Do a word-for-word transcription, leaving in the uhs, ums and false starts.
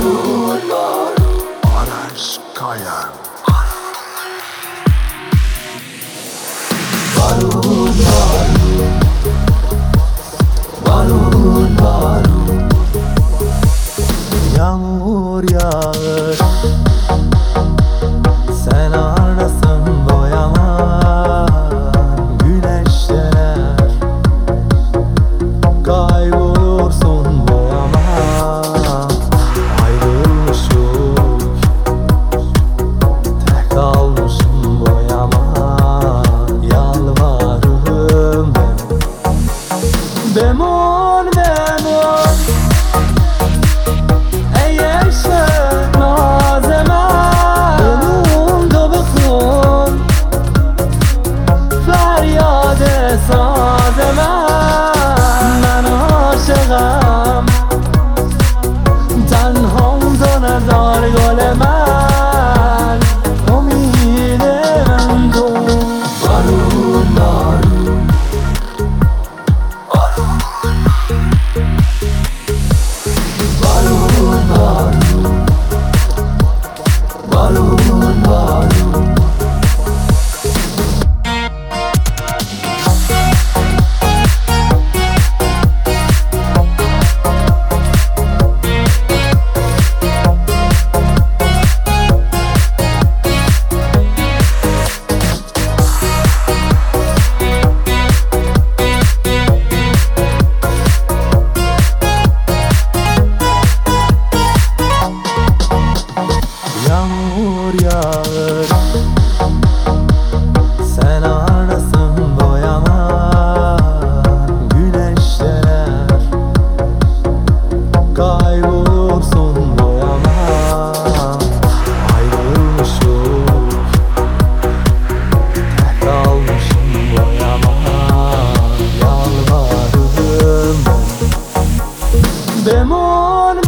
بارون بارون آرش کاین بارون بارون بارون بارون Yağmur yağır, sen aradasın boyaman. Güneş döner, kaybolursun boyaman. Ayrılmışım, tek kalmışım boyaman. Yalvarırım ben, bemol bemol. ساز من من عاشقم تنها تو نزار گل من امید من تو بارون بارون بارون بارون بارون بارون Yağmur yağır, sen aradasın boyaman. Güneş döner, kaybolursun boyaman. Ayrılmışım, tek kalmışım boyaman. Yalvarırım ben, bemol